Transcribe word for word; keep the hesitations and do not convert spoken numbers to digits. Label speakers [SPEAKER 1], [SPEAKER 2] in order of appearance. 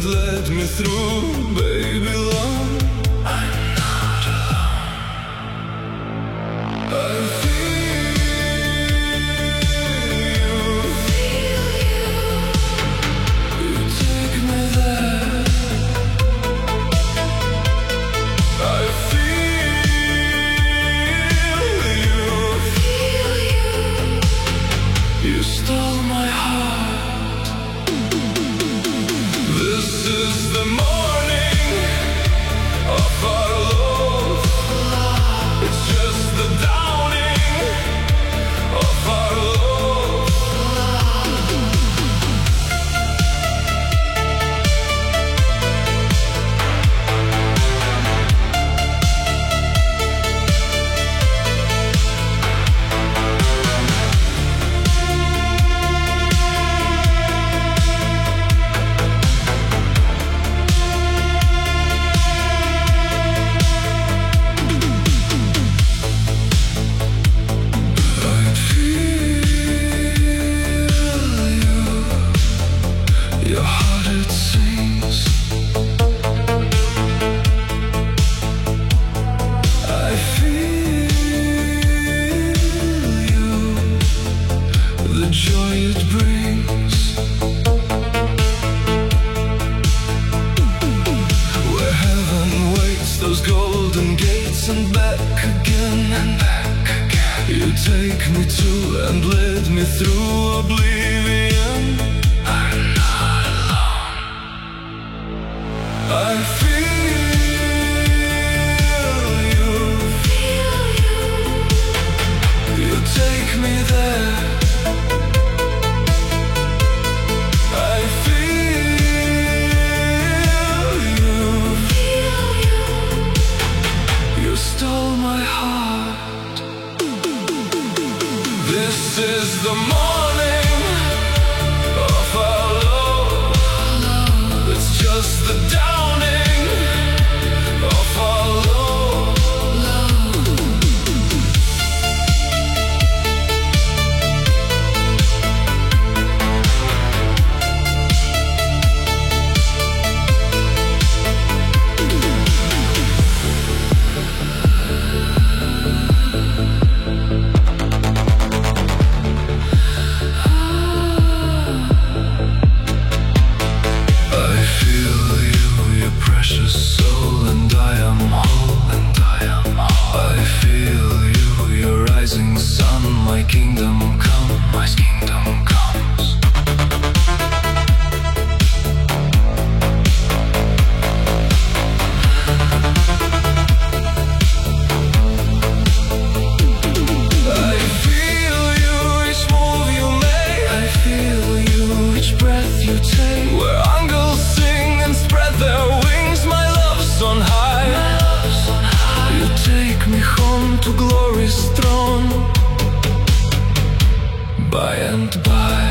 [SPEAKER 1] led me through, baby love. I'm not alone. I feel you, feel you. You take me there. I feel you, feel you. You stole my heart. This is the morning of our love. It's just the dawning of our love. Your heart it sings. I feel you, the joy it brings. Where heaven waits those golden gates and back again and back again. You take me to and lead me through oblivion. I'm not alone. I feel you, feel you. You take me there. I feel you, feel you. You stole my heart. This is the morning of our love. It's just the dawning of our love. I feel you, your precious soul, and I am whole, and I am whole. I feel you, your rising sun, my kingdom come, my kingdom comes. I feel you, each move you make. I feel you, each breath you take. Where angels sing and spread their wings, my love's on high. My love's on high. You take me home to glory's throne. By and by.